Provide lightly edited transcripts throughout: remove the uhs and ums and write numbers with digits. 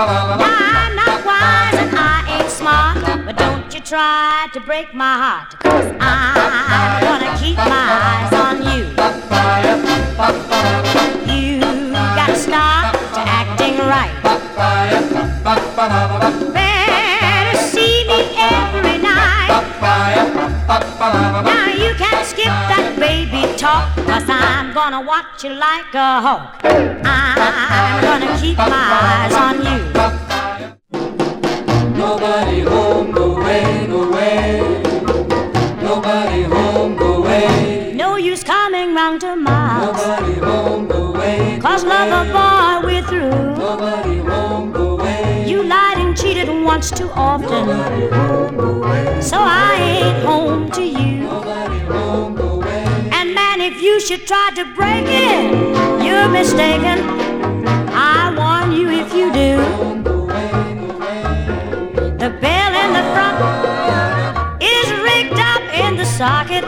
Now I'm not wise and I ain't smart, but don't you try to break my heart, 'cause I'm gonna keep my eyes on you. You gotta stop to acting right. Better see me every night. Now you can skip that baby talk, 'cause I'm gonna watch you like a hawk. I'm gonna keep my eyes on you. Nobody home, go away, go away. Nobody home, go away. No use coming round to my house. Nobody home, go away. 'Cause lover boy, we're through. Nobody home, go away. You lied and cheated once too often. Nobody home, go away. So I ain't home to you. Nobody home, go away. And man, if you should try to break it, you're mistaken. I warn you if you do. The bell in the front is rigged up in the socket.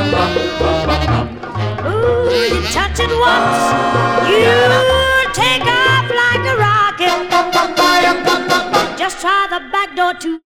Ooh, you touch it once, you take off like a rocket. Just try the back door too.